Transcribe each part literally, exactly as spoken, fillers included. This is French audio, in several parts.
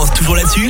danse toujours là-dessus?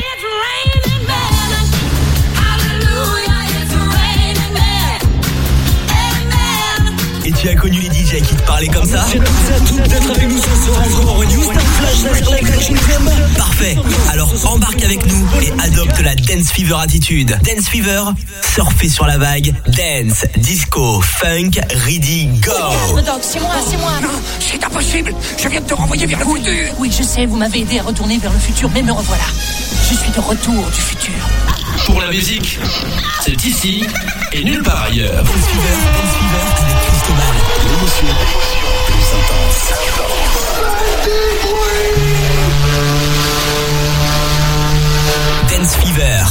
Et tu as connu les D J qui te parlaient comme ça? C'est à toutes d'être avec nous ce soir encore. New Star Flash sur la Action Club. Parfait. Alors embarque avec nous et adopte la Dance Fever attitude. Dance Fever, surfer sur la vague. Dance, disco, funk, ready, go. Doc, c'est moi, c'est moi. Non, c'est impossible. Je viens de te renvoyer vers le oui, futur. Oui, je sais, vous m'avez aidé à retourner vers le futur, mais me revoilà. Je suis de retour du futur. Pour la musique, c'est ici et nulle part ailleurs. Dance Fever, Dance Fever avec Cristobal. L'émotion plus intense. Dance Fever.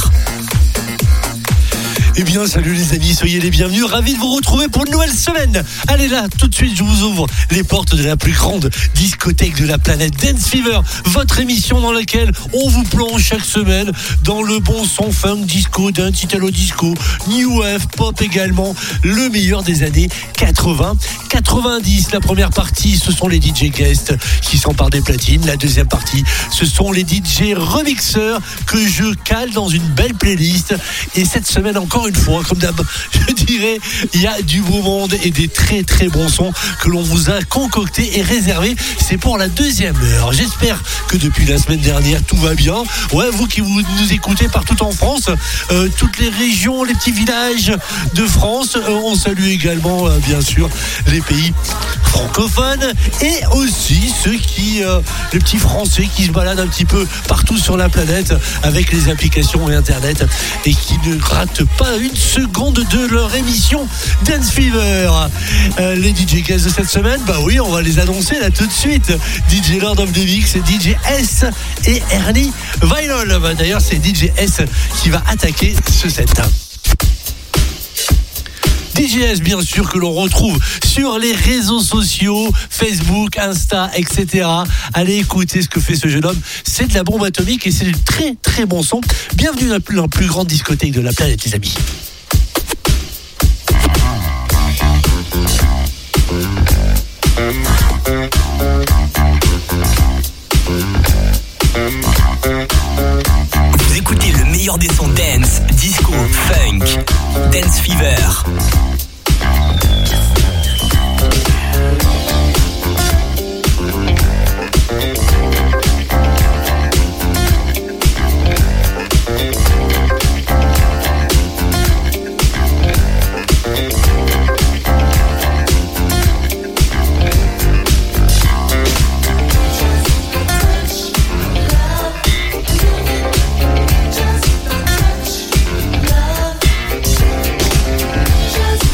Eh bien, salut les amis, soyez les bienvenus. Ravi de vous retrouver pour une nouvelle semaine. Allez là, tout de suite, je vous ouvre les portes de la plus grande discothèque de la planète, Dance Fever, votre émission dans laquelle on vous plonge chaque semaine dans le bon son funk, disco, dance, italo disco, new wave, pop également, le meilleur des années quatre-vingts, quatre-vingt-dix. La première partie, ce sont les D J guests qui s'emparent des platines. La deuxième partie, ce sont les D J remixeurs que je cale dans une belle playlist. Et cette semaine encore une fois, comme d'hab, je dirais, il y a du beau monde et des très très bons sons que l'on vous a concoctés et réservés. C'est pour la deuxième heure. J'espère que depuis la semaine dernière, tout va bien. Ouais, vous qui vous nous écoutez partout en France, euh, toutes les régions, les petits villages de France, euh, on salue également, euh, bien sûr, les pays francophones et aussi ceux qui, euh, les petits Français qui se baladent un petit peu partout sur la planète avec les applications et Internet et qui ne ratent pas une seconde de leur émission Dance Fever. Euh, les D J guests de cette semaine, bah oui, on va les annoncer là tout de suite. D J Lord of the Mix, D J S et Ernie Vinyl. Bah, d'ailleurs, c'est D J S qui va attaquer ce set. D J S, bien sûr, que l'on retrouve sur les réseaux sociaux, Facebook, Insta, et cetera. Allez écouter ce que fait ce jeune homme. C'est de la bombe atomique et c'est du très très bon son. Bienvenue dans la plus, la plus grande discothèque de la planète, les amis. Vous écoutez le meilleur des sons dance, disco, funk, Dance Fever. Just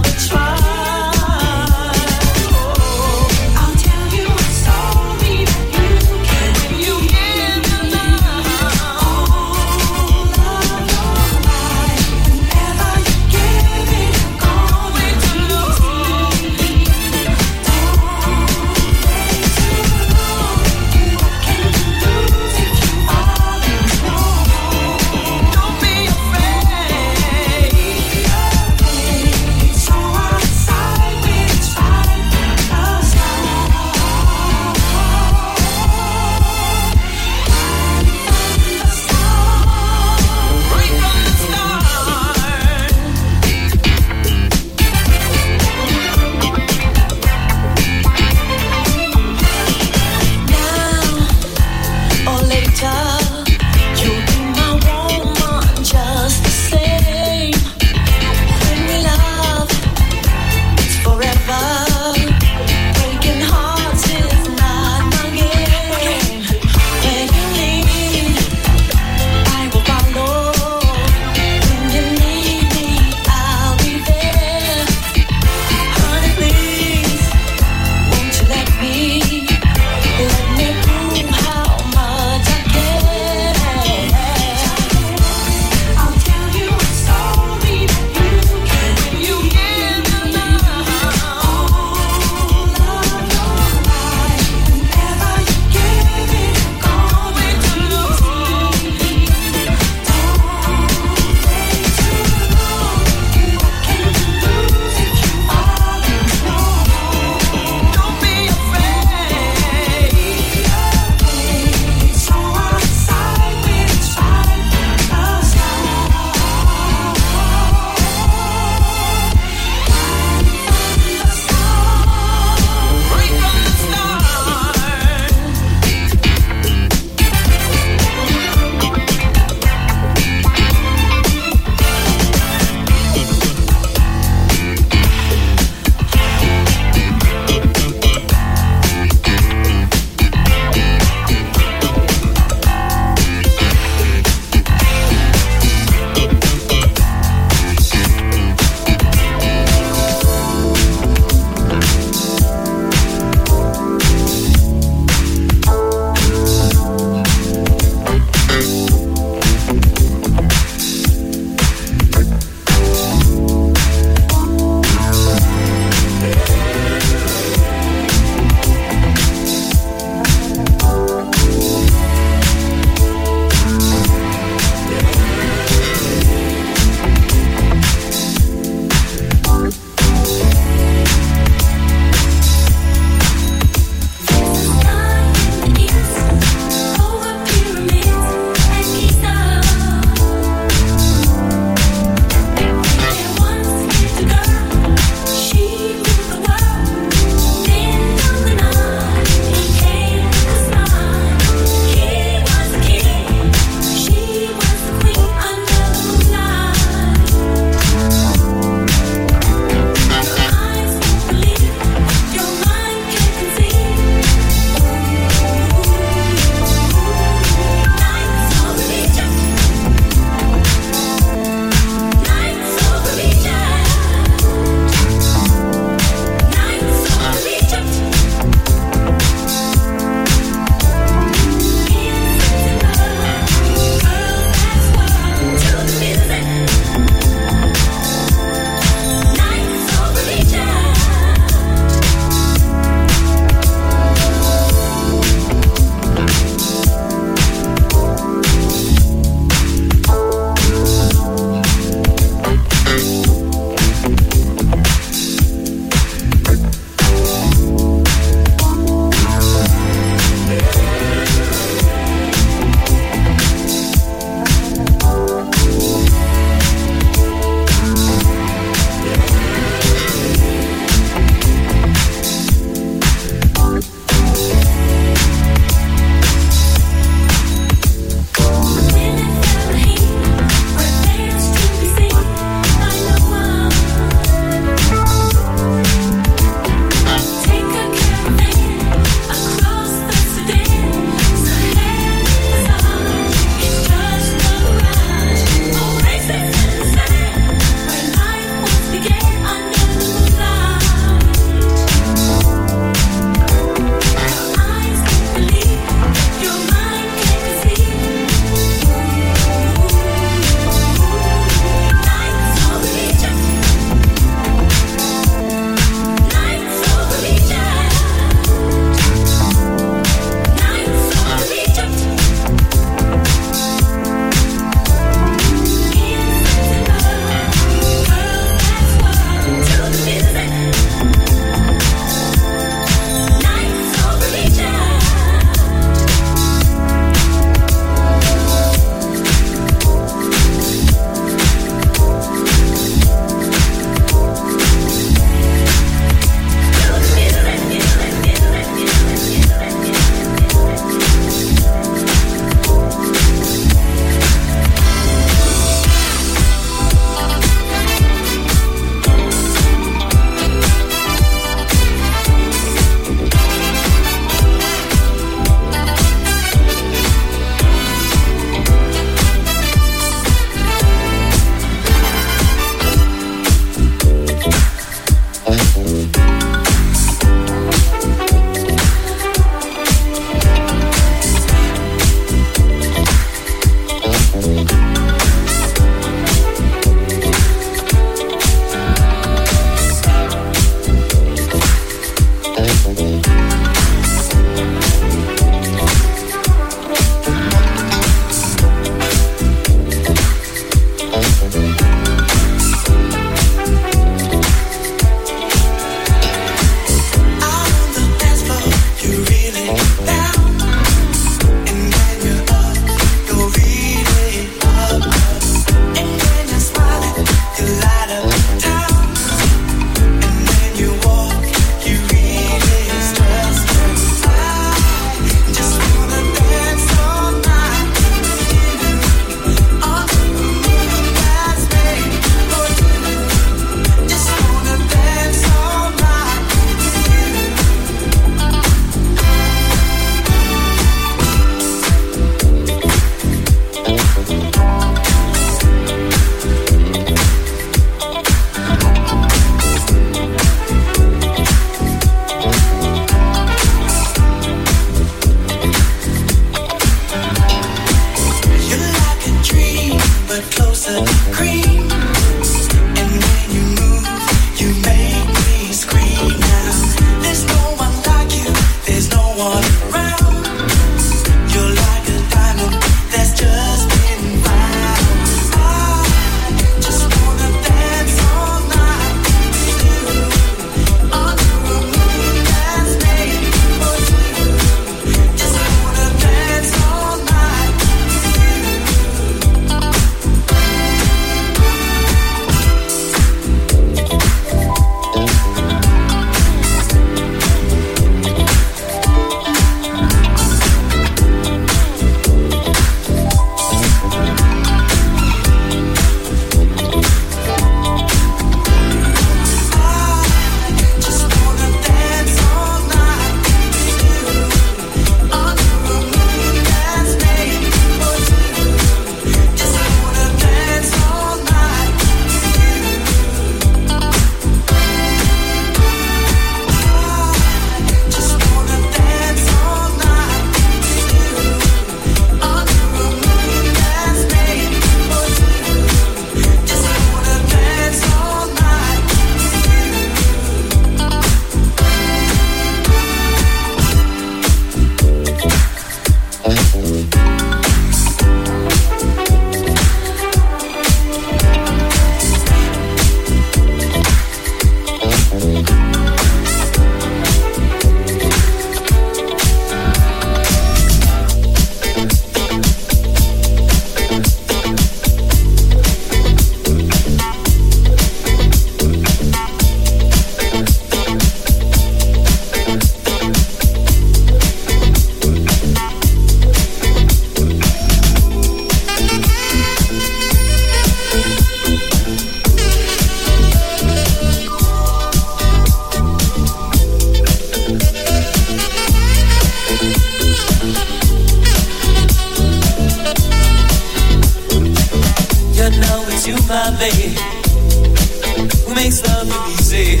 babe? Who makes love easy?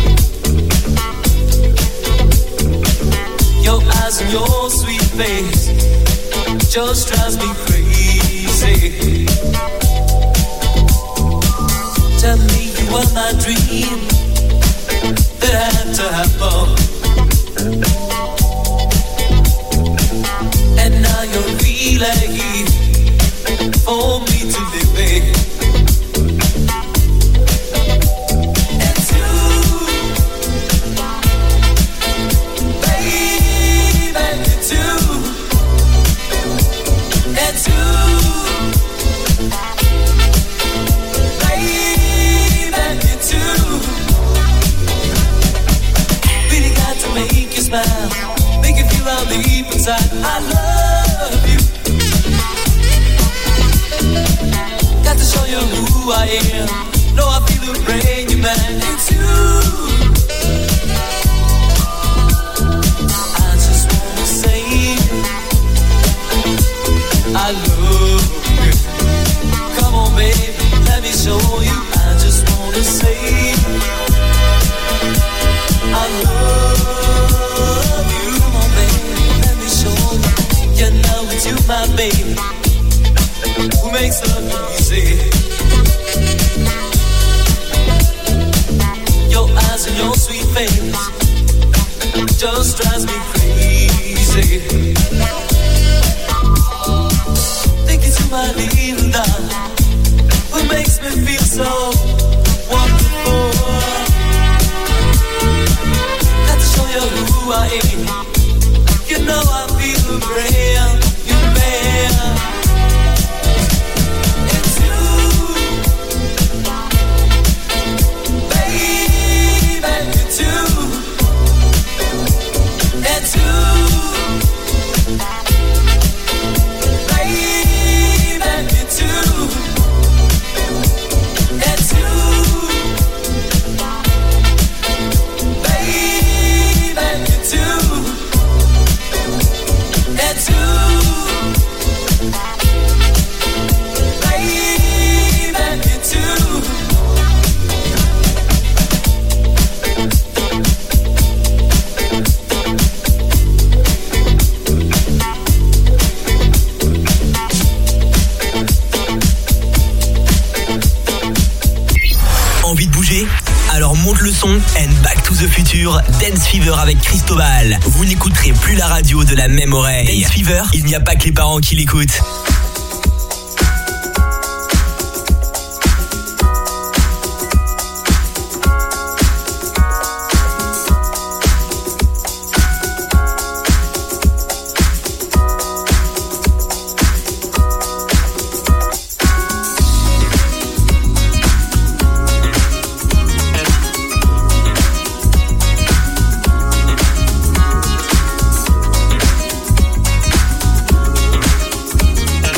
Your eyes and your sweet face just drives me crazy. Tell me you are my dream that had to happen. And now you're really here for me to live in. And you, baby, you too. And you, baby, you too. Really got to make you smile, make you feel all deep inside. I love you. Got to show you who I am. Know I feel the rain, you man, it's you. I just wanna say I love you. Come on, baby, let me show you. I just wanna say I love you. Come on, baby, let me show you. You know it's you, my baby, who makes love easy. Your eyes and your sweet face just drives me crazy. Thinking to my little darling, who makes me feel so wonderful. Got to show you who I am. You know I feel the rain, you man. Alors monte le son and back to the future, Dance Fever avec Cristobal. Vous n'écouterez plus la radio de la même oreille. Dance Fever, il n'y a pas que les parents qui l'écoutent. I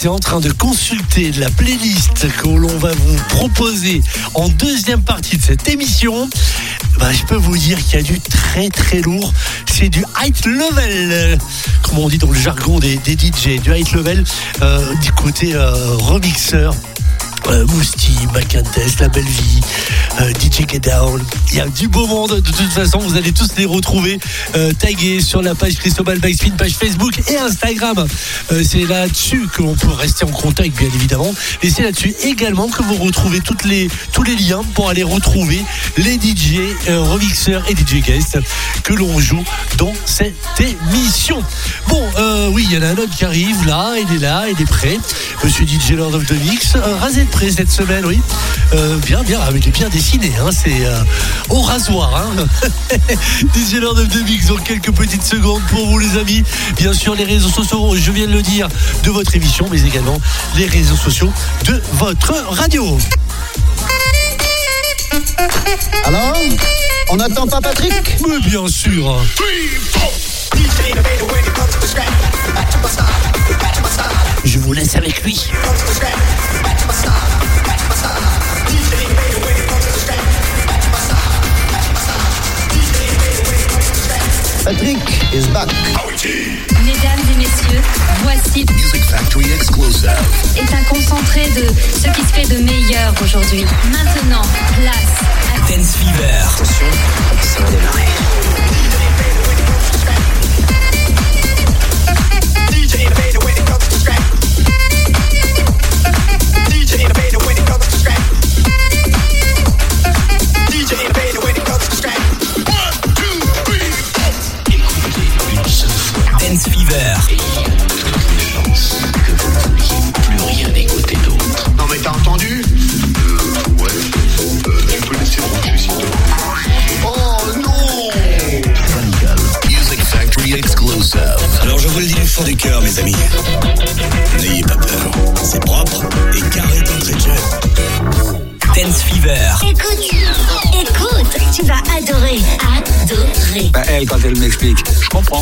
était en train de consulter la playlist que l'on va vous proposer en deuxième partie de cette émission, bah, je peux vous dire qu'il y a du très très lourd. C'est du high level, comme on dit dans le jargon des, des D J, du high level euh, du côté euh, remixeur. Euh, Mousti, Macantès, La Belle Vie, euh, D J Get Down. Il y a du beau monde. De toute façon, vous allez tous les retrouver euh, tagués sur la page Cristobal Backspin, page Facebook et Instagram. Euh, c'est là-dessus que l'on peut rester en contact, bien évidemment. Et c'est là-dessus également que vous retrouvez toutes les, tous les liens pour aller retrouver les D J, euh, remixeurs et D J guests que l'on joue dans cette émission. Bon, euh, oui, il y en a un autre qui arrive là. Il est là, il est prêt. Monsieur D J Lord of the Mix, euh, rasé de près cette semaine, oui. Euh, bien, bien, ah, il est bien dessiné, hein, c'est euh, au rasoir. Hein. D J Lord of the Mix dans quelques petites secondes pour vous, les amis. Bien sûr, les réseaux sociaux, je viens de le dire, de votre émission, mais également les réseaux sociaux de votre radio. Alors, on n'attend pas Patrick ? Mais bien sûr. Je vous laisse avec lui. Patrick is back. Mesdames et messieurs, voici Music Factory Exclusive. est un concentré de ce qui se fait de meilleur aujourd'hui. Maintenant, place à Dance Fever. Attention, ça va démarrer. Dance Fever. Et il y a toutes les chances que vous ne vouliez plus rien écouter d'autre. Non mais t'as entendu ? Euh, ouais. Euh, tu peux laisser brancher s'il te plaît. Oh non ! Fungal. Music Factory Exclusive. Alors je vous le dis du fond du cœur, mes amis. N'ayez pas peur. C'est propre et carré d'entrée de jeu. Dance Fever. Écoute, écoute, tu vas adorer, adorer. Bah, elle, quand elle m'explique, je comprends.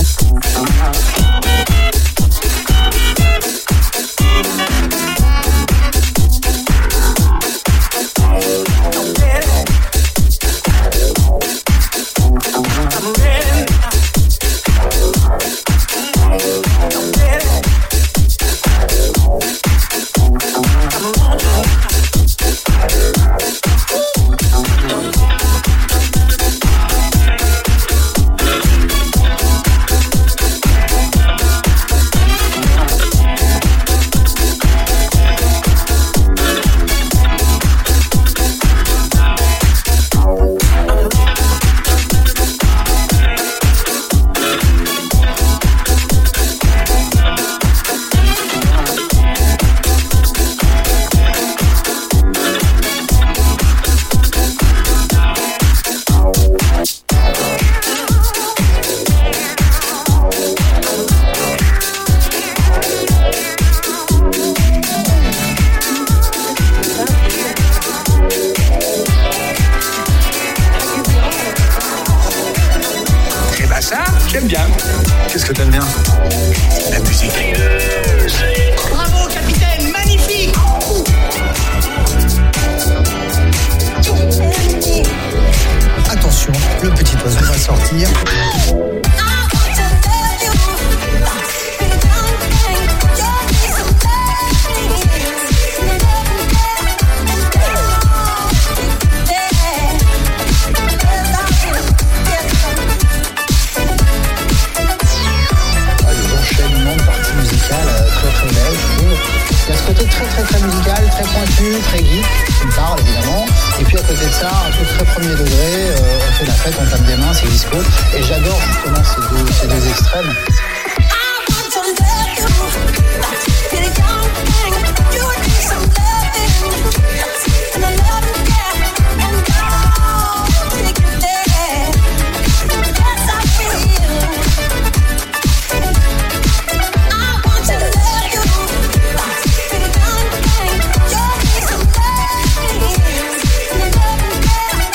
J'aime bien. Qu'est-ce que t'aimes bien ? La musique. Bravo, capitaine, magnifique. Attention, le petit oiseau va sortir. Très très très musical, très pointu, très geek, qui me parle évidemment. Et puis à côté de ça, un truc très premier degré, euh, on fait la fête, on tape des mains, c'est disco. Et j'adore justement ces deux, ces deux extrêmes.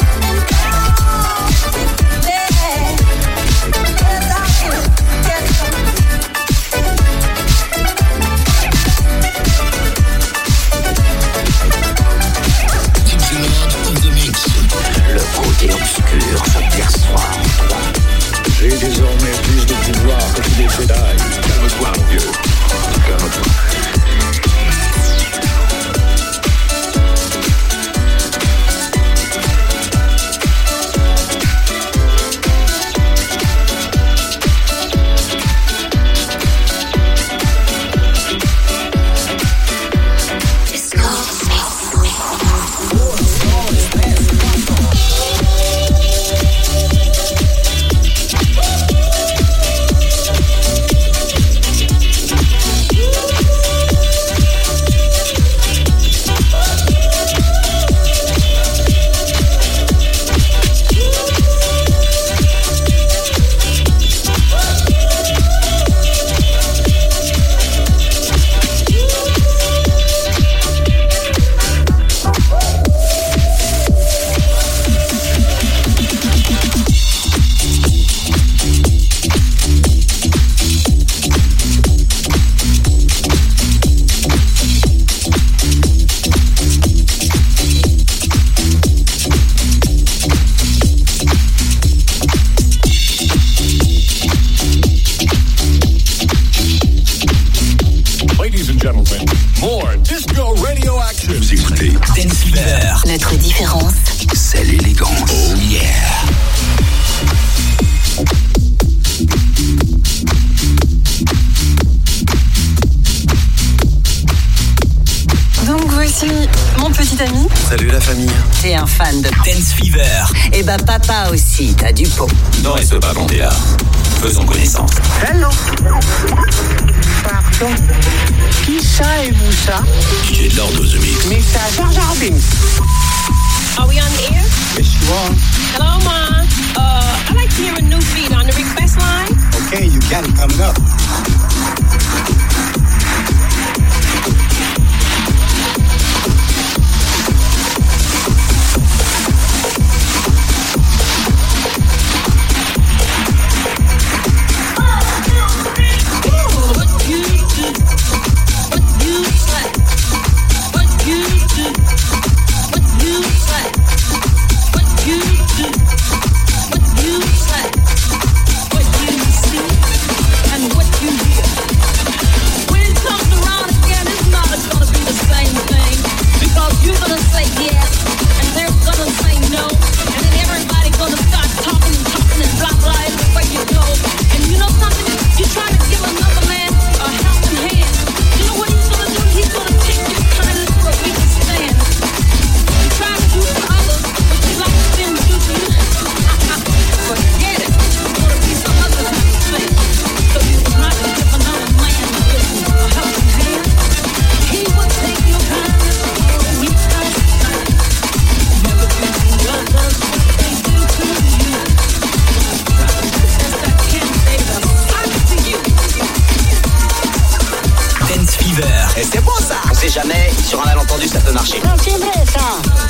Yeah. Calme-toi, mon vieux. Calme-toi. Notre différence, c'est l'élégance. Oh yeah. Donc voici mon petit ami. Salut la famille. T'es un fan de Dance Fever. Et bah papa aussi, t'as du pot. Ne reste pas bandé là. Faisons connaissance. Hello. Pardon. Qui ça et vous ça? J'ai de l'ordre The Mix. mister Jar Jar Binks. Are we on the air? Yes, you are. Hello, Ma. Uh, I'd like to hear a new feed on the request line. Okay, you got it coming up. Et c'est bon ça. On sait jamais, sur un malentendu ça peut marcher. Non, c'est vrai ça.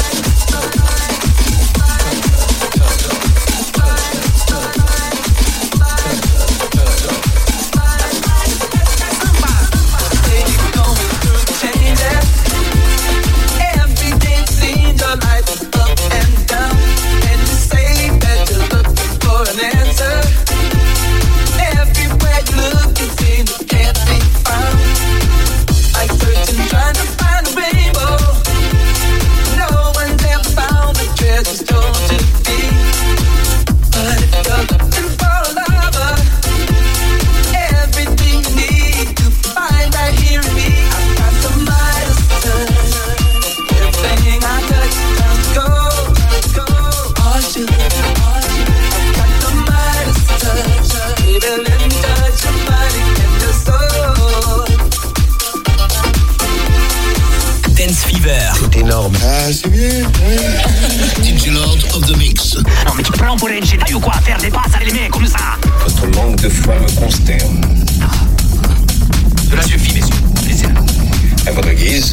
Tout énorme. Ah, c'est bien, oui. D J Lord of the Mix. Non, mais tu prends pour un Jedi ou quoi? Faire des passes à l'aimer comme ça. Votre manque de foi me consterne. Cela suffit, messieurs. Laissez-la. À votre guise.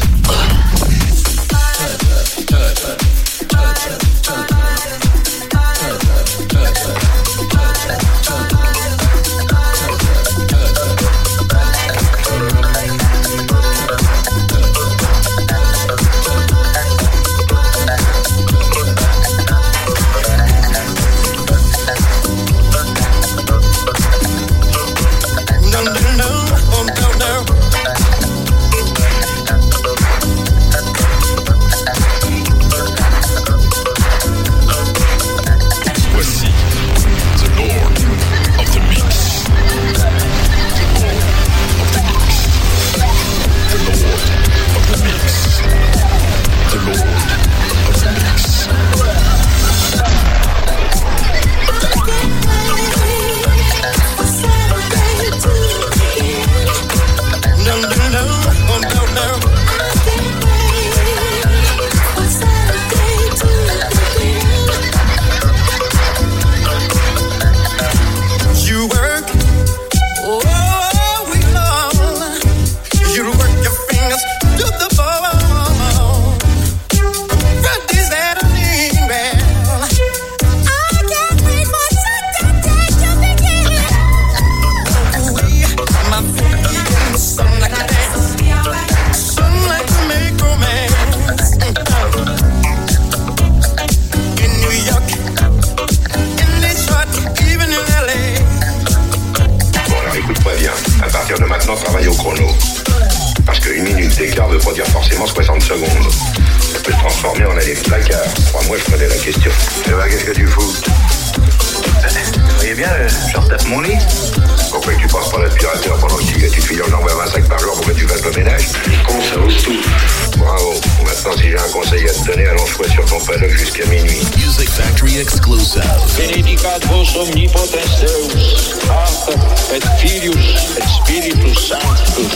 fous? Vous voyez bien, euh, je retape mon lit. Pourquoi tu passes par l'aspirateur pendant que tu tu te files en envoie vingt-cinq par jour pour que tu fasses le ménage? Con, ça ose tout. Bravo. Maintenant, si j'ai un conseil à te donner, allonge-toi sur ton paddock jusqu'à minuit. Music Factory exclusive. Benedicat vos omnipotens Deus, Pater et Filius et Spiritus Sanctus.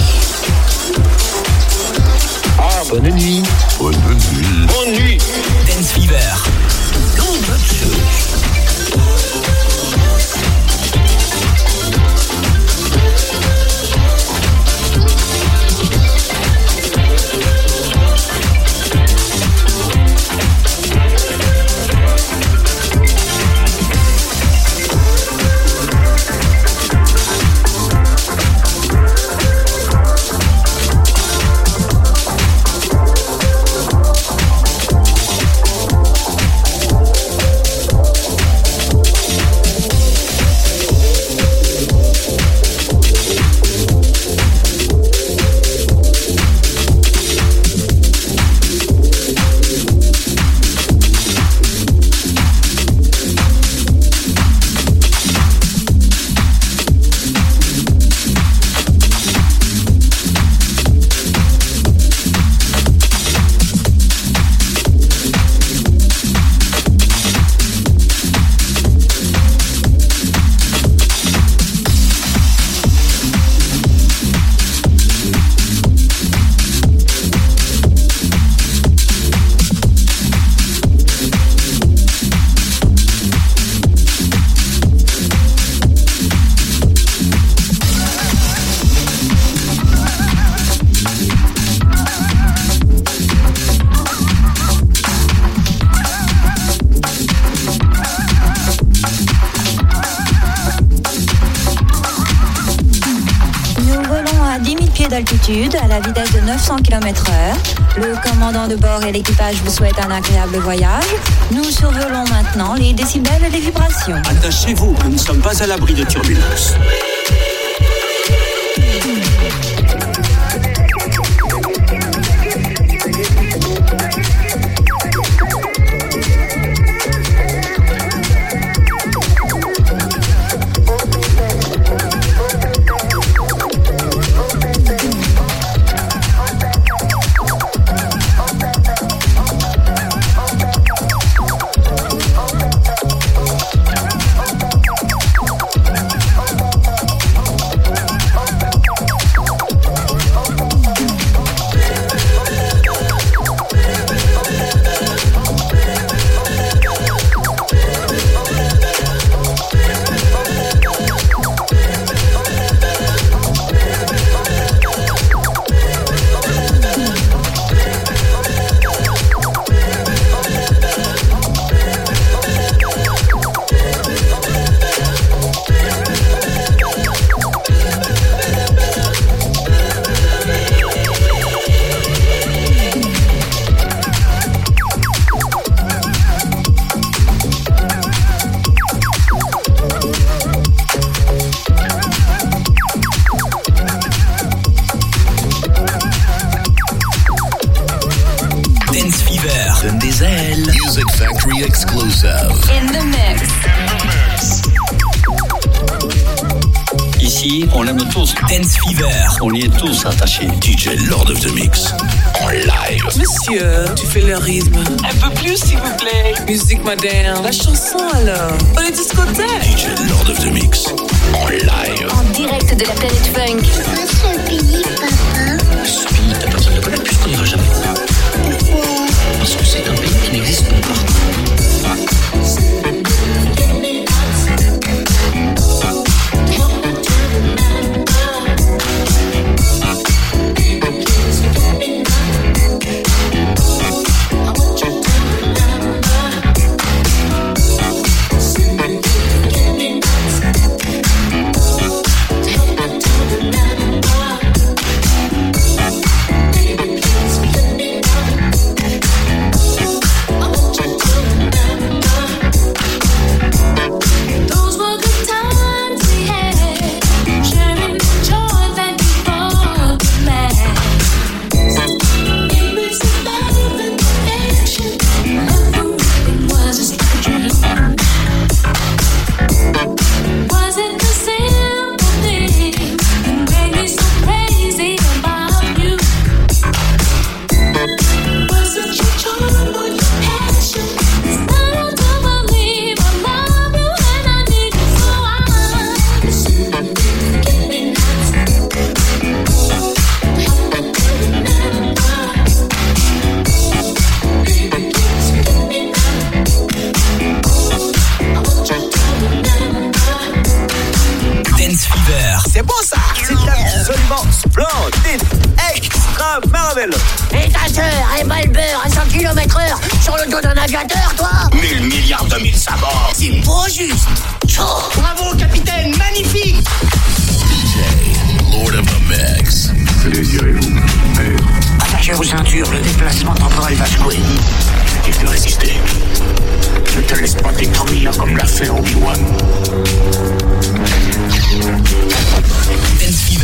Amen. Bonne nuit. Bonne nuit. Bonne nuit. Dance Fever. d'altitude à la vitesse de neuf cents kilomètres heure. Le commandant de bord et l'équipage vous souhaitent un agréable voyage. Nous survolons maintenant les décibels et les vibrations. Attachez-vous, nous ne sommes pas à l'abri de turbulences. Dance Fever. On y est tous attachés. D J Lord of the Mix. En live. Monsieur, tu fais le rythme. Un peu plus, s'il vous plaît. Musique moderne. La chanson, alors. Pour les discothèques. D J Lord of the Mix. En live. En direct de la planète funk. C'est quoi ce pays, papa? Ce pays, t'as personne ne connaît, puisqu'on n'ira jamais. Pourquoi? Parce que c'est un pays qui n'existe nulle part. Brave, Marabelle. Et ta sœur, elle bat le beurre à cent kilomètres heure sur le dos d'un aviateur, toi? Mille milliards de mille sabords. C'est pas juste. Chaud. Bravo, capitaine, magnifique. D J, Lord of the Mix. Que désirez-vous, maître? Attachez vos ceintures, le déplacement temporel va secouer. Il peut résister. Ne te laisse pas détruire comme l'a fait Obi-Wan. Dance Fever.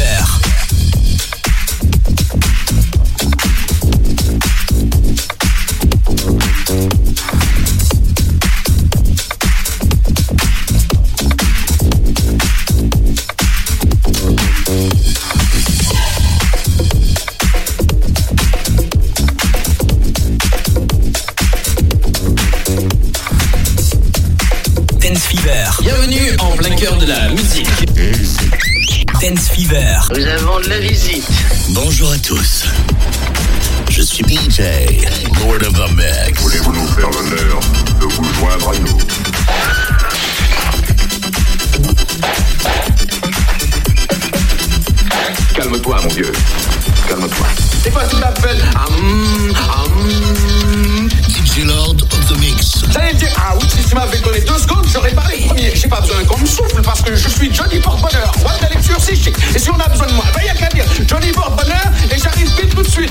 Bienvenue en plein cœur de la musique. Dance Fever. Nous avons de la visite. Bonjour à tous. Je suis D J, Lord of the Mix. Voulez-vous nous faire l'honneur de vous joindre à nous? Calme-toi, mon vieux. Calme-toi. C'est quoi tu t'appelles? Hum, hum. D J Lord of the Mix. J'allais dire, ah oui, si tu m'avais donné deux secondes, j'aurais parlé premier. J'ai pas besoin qu'on me souffle parce que je suis Johnny Porte-Bonheur. Moi, de la lecture, c'est chic. Et si on a besoin de moi, ben y'a qu'à dire Johnny Porte-Bonheur et j'arrive vite tout de suite.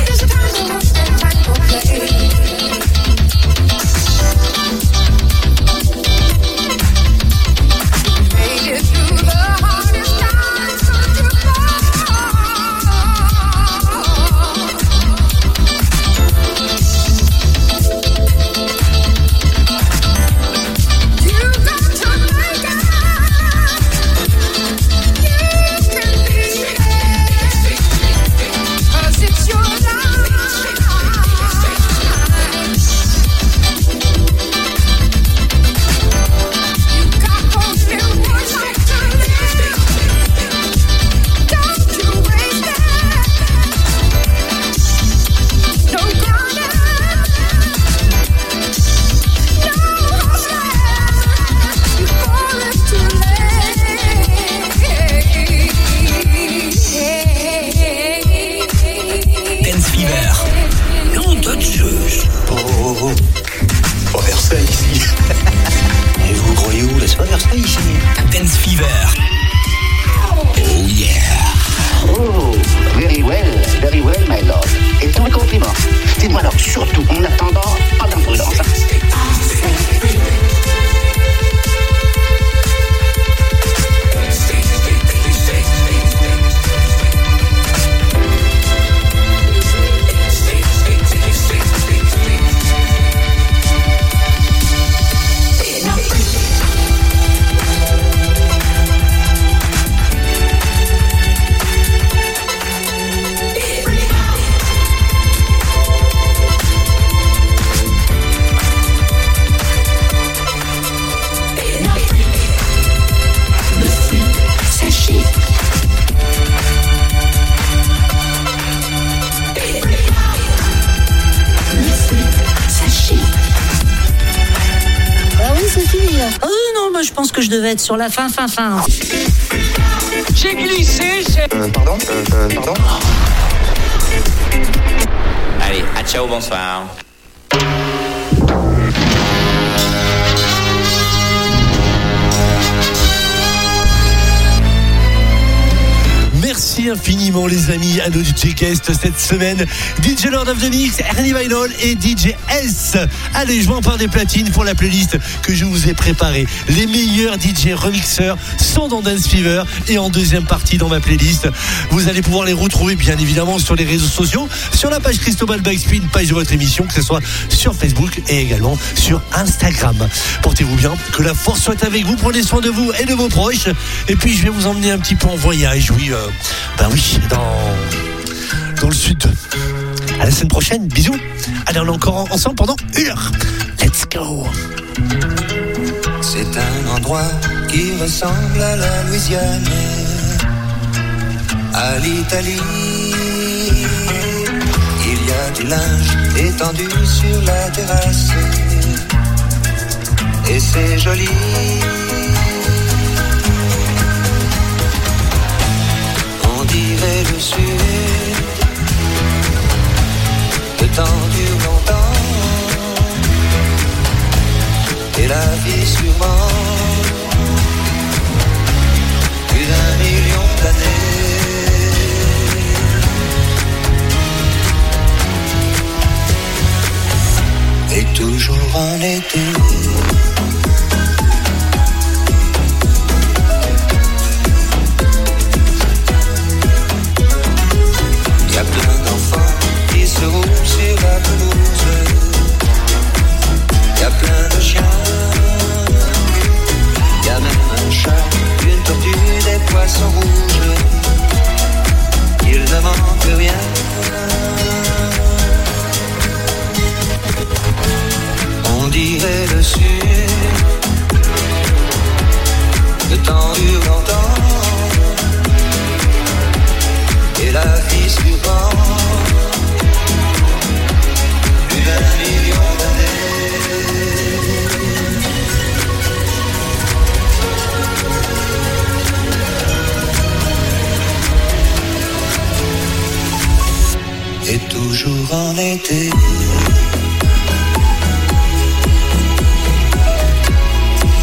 Je devais être sur la fin, fin, fin. J'ai glissé, j'ai... Euh, pardon euh, euh, Pardon Allez, à ciao, bonsoir. Merci infiniment les amis à nos D J guests cette semaine, D J Lord of the Mix, Ernie Vinyl et D J S. Allez, je m'empare des platines pour la playlist que je vous ai préparée. Les meilleurs D J remixeurs sont dans Dance Fever et en deuxième partie dans ma playlist. Vous allez pouvoir les retrouver bien évidemment sur les réseaux sociaux, sur la page Cristobal Bikespin, page de votre émission, que ce soit sur Facebook et également sur Instagram. Portez-vous bien, que la force soit avec vous, prenez soin de vous et de vos proches. Et puis je vais vous emmener un petit peu en voyage, oui, euh, ben oui, dans, dans le sud. À la semaine prochaine, bisous. Allez, on est encore ensemble pendant une heure. Let's go. C'est un endroit qui ressemble à la Louisiane, à l'Italie. Il y a du linge étendu sur la terrasse, et c'est joli. On dirait le sud, temps dure longtemps, et la vie sûrement plus d'un million d'années. Et toujours en été. Y a plein d'enfants qui se roulent sur la pelouse. Y a plein de chiens. Y a même un chat, une tortue, des poissons rouges. Il ne manque rien. On dirait le sud. Le temps dure longtemps. Et la vie surprend plus d'un million d'années. Et toujours en été.